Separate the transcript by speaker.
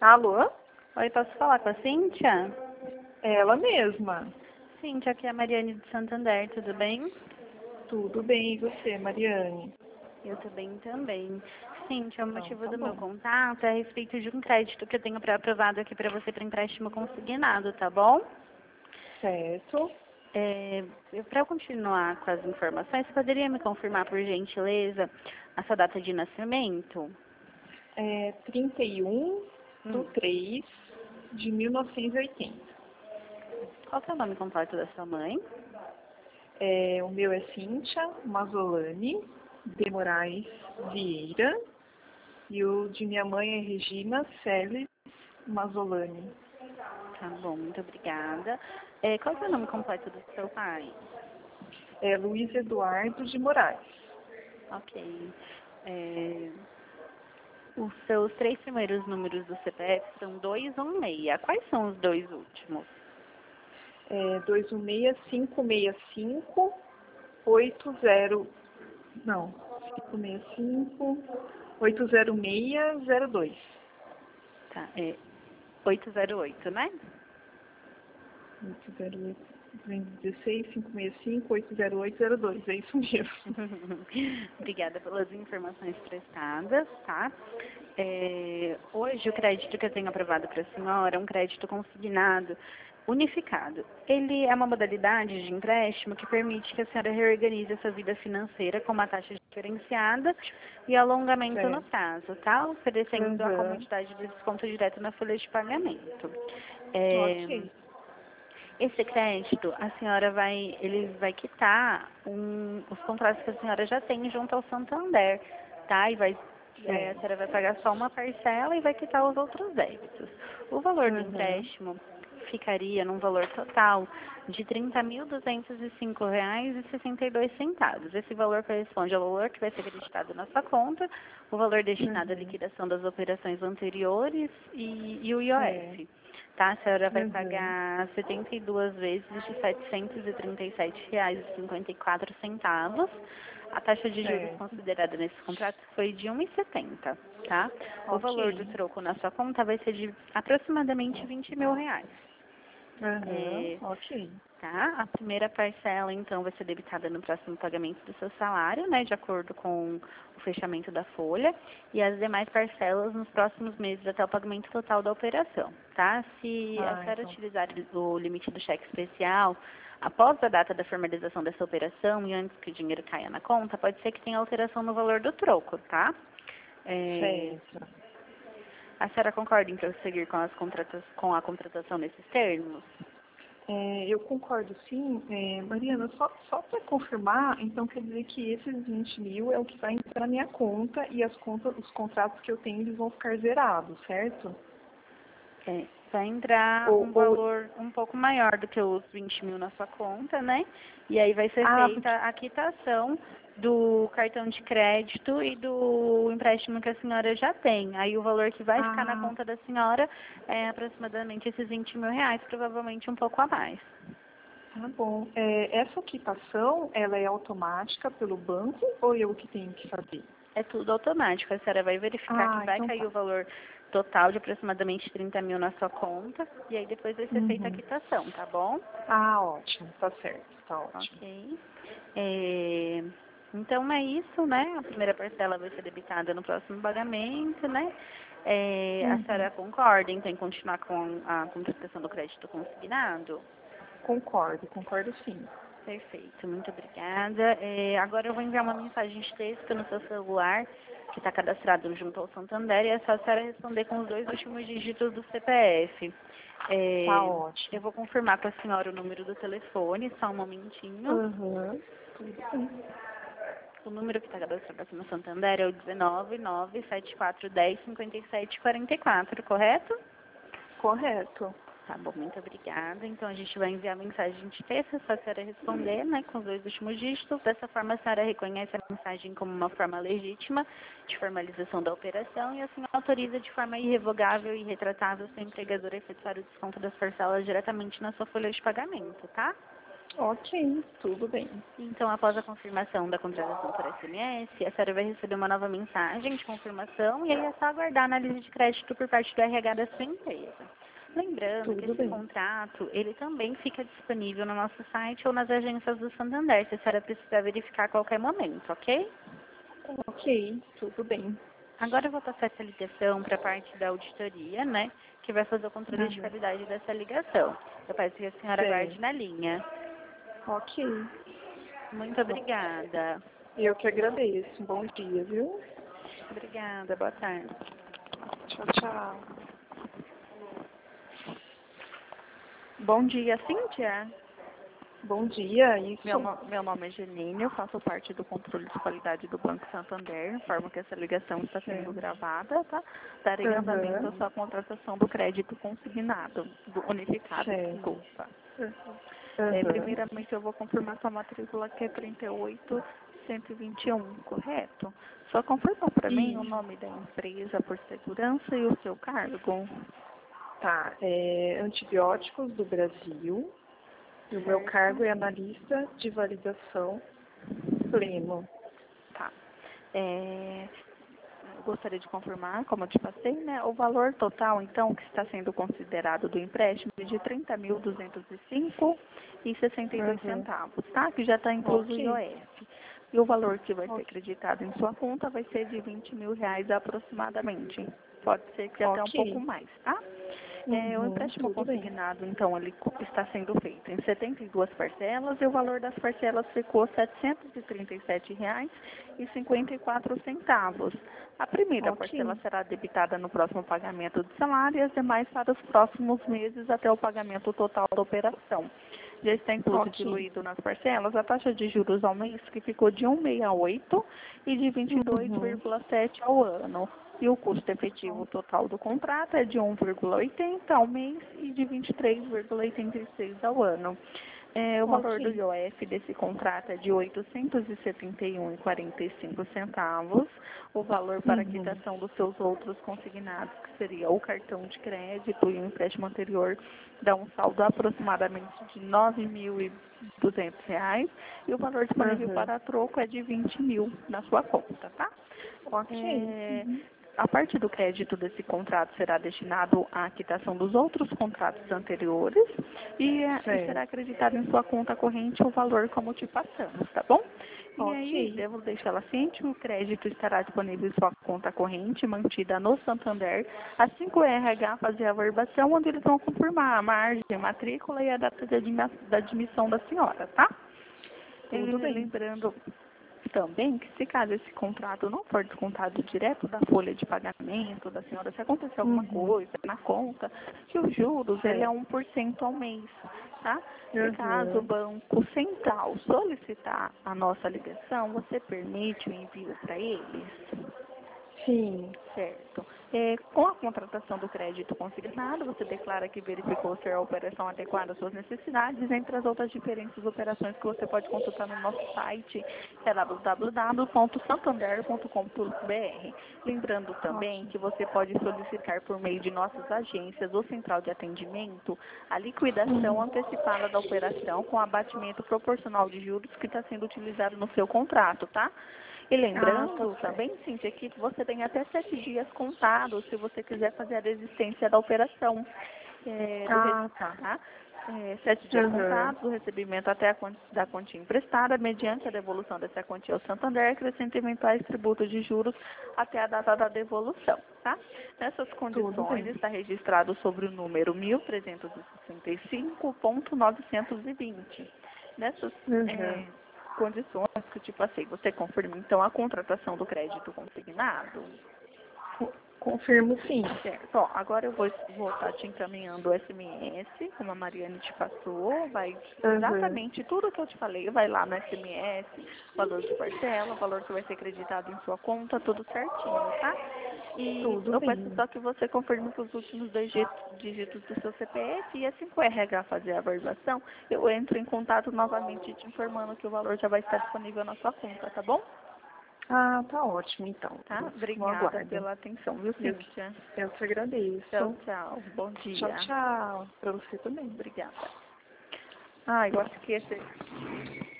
Speaker 1: Alô?
Speaker 2: Oi, posso falar com a Cíntia?
Speaker 1: Ela mesma.
Speaker 2: Cíntia, aqui é a Mariane de Santander, tudo bem?
Speaker 1: Tudo bem, e você, Mariane?
Speaker 2: Eu tô bem também. Cíntia, o
Speaker 1: Então,
Speaker 2: motivo
Speaker 1: tá
Speaker 2: do meu
Speaker 1: bom.
Speaker 2: contato é a respeito de um crédito que eu tenho pré-aprovado aqui para você para empréstimo consignado, tá bom?
Speaker 1: Certo.
Speaker 2: Para eu continuar com as informações, você poderia me confirmar, por gentileza, a sua data de nascimento?
Speaker 1: 31 do
Speaker 2: Hum.
Speaker 1: 3 de 1980.
Speaker 2: Qual que é o nome completo da sua mãe?
Speaker 1: O meu é Cíntia Mazzolani de Moraes Vieira e o de minha mãe é Regina Celes Mazzolani.
Speaker 2: Tá bom, muito obrigada. Qual que é o nome completo do seu pai?
Speaker 1: Luiz Eduardo de Moraes.
Speaker 2: Ok. É, Os seus três primeiros números do CPF são 216. Quais são os dois últimos?
Speaker 1: 216-565-80... Não, 565... 80602.
Speaker 2: Tá, 808, né?
Speaker 1: 808, 216, 565, 80802. É isso mesmo.
Speaker 2: Obrigada pelas informações prestadas, tá? Hoje o crédito que eu tenho aprovado para a senhora é um crédito consignado unificado. Ele é uma modalidade de empréstimo que permite que a senhora reorganize a sua vida financeira com uma taxa diferenciada e alongamento no
Speaker 1: Certo.
Speaker 2: prazo, tá? Oferecendo a
Speaker 1: Uhum.
Speaker 2: comodidade de desconto direto na folha de pagamento. É,
Speaker 1: Ok.
Speaker 2: Esse crédito, ele vai quitar os contratos que a senhora já tem junto ao Santander, tá? A
Speaker 1: Certo.
Speaker 2: senhora vai pagar só uma parcela e vai quitar os outros débitos. O valor do
Speaker 1: Uhum.
Speaker 2: empréstimo ficaria num valor total de R$ 30.205,62. Esse valor corresponde ao valor que vai ser acreditado na sua conta, o valor destinado à
Speaker 1: Uhum.
Speaker 2: liquidação das operações anteriores e o
Speaker 1: É.
Speaker 2: IOF. Tá? A senhora vai
Speaker 1: Uhum.
Speaker 2: pagar 72 vezes de R$ 737,54. A taxa de juros
Speaker 1: Certo.
Speaker 2: considerada nesse contrato foi de 1,70, tá? O valor do
Speaker 1: Ok.
Speaker 2: troco na sua conta vai ser de aproximadamente R$ 20.000.
Speaker 1: Uhum.
Speaker 2: É,
Speaker 1: Ok.
Speaker 2: tá? A primeira parcela, então, vai ser debitada no próximo pagamento do seu salário, né, de acordo com o fechamento da folha, e as demais parcelas nos próximos meses até o pagamento total da operação, tá? Se a senhora
Speaker 1: Então.
Speaker 2: utilizar o limite do cheque especial após a data da formalização dessa operação e antes que o dinheiro caia na conta, pode ser que tenha alteração no valor do troco, tá? É,
Speaker 1: Certo.
Speaker 2: a senhora concorda em prosseguir com a contratação nesses termos?
Speaker 1: Eu concordo, sim. Mariana, só para confirmar, então quer dizer que esses 20 mil é o que vai entrar na minha conta e os contratos que eu tenho eles vão ficar zerados, certo?
Speaker 2: Vai entrar
Speaker 1: Ou,
Speaker 2: um
Speaker 1: ou,
Speaker 2: valor um pouco maior do que os 20.000 na sua conta, né? E aí vai ser feita
Speaker 1: porque,
Speaker 2: a quitação do cartão de crédito e do empréstimo que a senhora já tem. Aí o valor que vai ficar na
Speaker 1: ah,
Speaker 2: conta da senhora é aproximadamente esses R$ 20.000, provavelmente um pouco a mais.
Speaker 1: tá bom. Essa quitação, ela é automática pelo banco ou eu que tenho que fazer?
Speaker 2: É tudo automático. A senhora vai verificar que vai
Speaker 1: Então
Speaker 2: cair
Speaker 1: tá.
Speaker 2: o valor total de aproximadamente 30.000 na sua conta e aí depois vai ser feita a
Speaker 1: Uhum.
Speaker 2: quitação, tá bom?
Speaker 1: Ótimo, tá certo, tá ótimo.
Speaker 2: Ok. É, Então é isso, né? A primeira parcela vai ser debitada no próximo pagamento, né? A
Speaker 1: Uhum.
Speaker 2: senhora concorda então em continuar com a contratação do crédito consignado?
Speaker 1: Concordo sim.
Speaker 2: Perfeito, muito obrigada. Agora eu vou enviar uma mensagem de texto no seu celular, que está cadastrado junto ao Santander, e é só a senhora responder com os dois últimos dígitos do CPF.
Speaker 1: Tá
Speaker 2: Eu
Speaker 1: ótimo.
Speaker 2: vou confirmar com a senhora o número do telefone, só um momentinho.
Speaker 1: Uhum. Tudo bem.
Speaker 2: O número que está cadastrado aqui no Santander é o 19974105744, correto?
Speaker 1: Correto.
Speaker 2: Tá bom, muito obrigada. Então a gente vai enviar a mensagem de texto, é só a senhora responder, né, com os dois últimos dígitos. Dessa forma a senhora reconhece a mensagem como uma forma legítima de formalização da operação e assim autoriza de forma irrevogável e retratável seu empregador a efetuar o desconto das parcelas diretamente na sua folha de pagamento, tá?
Speaker 1: Ok, tudo bem.
Speaker 2: Então, após a confirmação da contratação por SMS, a senhora vai receber uma nova mensagem de confirmação e aí é só aguardar a análise de crédito por parte do RH da sua empresa. Lembrando que
Speaker 1: Tudo
Speaker 2: esse
Speaker 1: bem.
Speaker 2: contrato, ele também fica disponível no nosso site ou nas agências do Santander, se a senhora precisar verificar a qualquer momento, ok?
Speaker 1: Ok, tudo bem.
Speaker 2: Agora eu vou passar essa ligação para a parte da auditoria, né, que vai fazer o controle de
Speaker 1: Uhum.
Speaker 2: qualidade dessa ligação. Eu peço que a senhora aguarde
Speaker 1: Certo.
Speaker 2: na linha.
Speaker 1: Ok.
Speaker 2: Muito obrigada.
Speaker 1: Eu que agradeço. Bom dia, viu?
Speaker 2: Obrigada, boa tarde.
Speaker 1: Tchau, tchau.
Speaker 2: Bom dia, Cíntia.
Speaker 1: Bom dia, isso.
Speaker 2: Meu nome é Janine, eu faço parte do controle de qualidade do Banco Santander. Informo que essa ligação está sendo
Speaker 1: Certo.
Speaker 2: gravada, tá? Darei andamento à
Speaker 1: Aham.
Speaker 2: sua contratação do crédito consignado, do unificado,
Speaker 1: Certo.
Speaker 2: desculpa.
Speaker 1: Aham.
Speaker 2: Primeiramente, eu vou confirmar sua matrícula, que é 38121, correto? Só confirma para mim o
Speaker 1: E
Speaker 2: nome da empresa por segurança e o seu cargo.
Speaker 1: tá, antibióticos do Brasil. E o meu
Speaker 2: Certo?
Speaker 1: cargo é analista de validação pleno.
Speaker 2: Tá. Eu gostaria de confirmar, como eu te passei, né, o valor total, então, que está sendo considerado do empréstimo é de 30.205,62
Speaker 1: Uhum.
Speaker 2: centavos, tá? Que já está incluso o
Speaker 1: Ok.
Speaker 2: IOF. E o valor que vai ser
Speaker 1: Ok.
Speaker 2: acreditado em sua conta vai ser de R$ 20.000 aproximadamente. Pode ser que até um pouco
Speaker 1: Ok.
Speaker 2: mais, tá? O
Speaker 1: Uhum.
Speaker 2: empréstimo
Speaker 1: Tudo bem.
Speaker 2: consignado, então, ele está sendo feito em 72 parcelas e o valor das parcelas ficou R$ 737,54. A primeira parcela
Speaker 1: Ok.
Speaker 2: será debitada no próximo pagamento do salário e as demais para os próximos meses até o pagamento total da operação. Já está incluso
Speaker 1: Ok.
Speaker 2: diluído nas parcelas a taxa de juros ao mês, que ficou de 1,68 e de
Speaker 1: Uhum.
Speaker 2: 22,7 ao ano. E o custo efetivo total do contrato é de 1,80 ao mês e de 23,86 ao ano. O valor do
Speaker 1: Ok.
Speaker 2: IOF desse contrato é de R$ 871,45 centavos. O valor para a
Speaker 1: Uhum.
Speaker 2: quitação dos seus outros consignados, que seria o cartão de crédito e o empréstimo anterior, dá um saldo aproximadamente de R$ 9.200 e o valor disponível
Speaker 1: Uhum.
Speaker 2: para troco é de 20.000 na sua conta, tá?
Speaker 1: Ok.
Speaker 2: É,
Speaker 1: Uhum.
Speaker 2: a parte do crédito desse contrato será destinado à quitação dos outros contratos anteriores e será
Speaker 1: Certo.
Speaker 2: acreditado em sua conta corrente o valor como te passamos, tá bom? E aí,
Speaker 1: Ok.
Speaker 2: devo deixá-la ciente, o crédito estará disponível em sua conta corrente, mantida no Santander, assim que o RH fazer a averbação, onde eles vão confirmar a margem, a matrícula e a data de da admissão da senhora, tá?
Speaker 1: Tudo bem.
Speaker 2: Lembrando também que se caso esse contrato não for descontado direto da folha de pagamento da senhora, se acontecer alguma
Speaker 1: Uhum.
Speaker 2: coisa na conta, que os juros ele é
Speaker 1: Certo.
Speaker 2: 1% ao mês, tá? Se caso o
Speaker 1: Uhum.
Speaker 2: Banco Central solicitar a nossa ligação, você permite o envio para eles?
Speaker 1: Sim.
Speaker 2: Certo. Com a contratação do crédito consignado, você declara que verificou ser a operação adequada às suas necessidades, entre as outras diferentes operações que você pode consultar no nosso site, que é www.santander.com.br. Lembrando também
Speaker 1: Ok.
Speaker 2: que você pode solicitar por meio de nossas agências ou central de atendimento a liquidação
Speaker 1: Uhum.
Speaker 2: antecipada da operação com abatimento proporcional de juros que está sendo utilizado no seu contrato, tá? E
Speaker 1: Ah, tá
Speaker 2: lembrando
Speaker 1: certo.
Speaker 2: também, Cíntia, que você tem até 7 dias contados se você quiser fazer a desistência da operação.
Speaker 1: Ah, tá.
Speaker 2: Tá? 7 dias
Speaker 1: Uhum.
Speaker 2: contados, o recebimento até da quantia emprestada, mediante a devolução dessa quantia ao Santander, acrescenta eventuais tributos de juros até a data da devolução. Tá? Nessas
Speaker 1: Tudo
Speaker 2: condições,
Speaker 1: bem.
Speaker 2: está registrado sobre o número 1365.920. Nessas
Speaker 1: Uhum.
Speaker 2: condições que eu te passei, você confirma então a contratação do crédito consignado?
Speaker 1: Confirmo sim.
Speaker 2: Certo. Ó, agora eu vou estar te encaminhando o SMS, como a Mariane te passou, vai
Speaker 1: Uhum.
Speaker 2: exatamente tudo que eu te falei, vai lá no SMS, valor de parcela, valor que vai ser acreditado em sua conta, tudo certinho, tá? E
Speaker 1: Tudo
Speaker 2: eu peço
Speaker 1: bem.
Speaker 2: só que você confirme com os últimos dois dígitos do seu CPF e assim que o RH fazer a averbação, eu entro em contato novamente te informando que o valor já vai estar disponível na sua conta, tá bom?
Speaker 1: Ah, tá ótimo então.
Speaker 2: Tá?
Speaker 1: No
Speaker 2: Obrigada
Speaker 1: aguardo.
Speaker 2: pela atenção, viu,
Speaker 1: Eu,
Speaker 2: Cíntia?
Speaker 1: eu que
Speaker 2: Tchau,
Speaker 1: agradeço.
Speaker 2: tchau. Bom
Speaker 1: Tchau,
Speaker 2: dia.
Speaker 1: tchau. Pra você também.
Speaker 2: Obrigada.
Speaker 1: Ah, eu acho que esse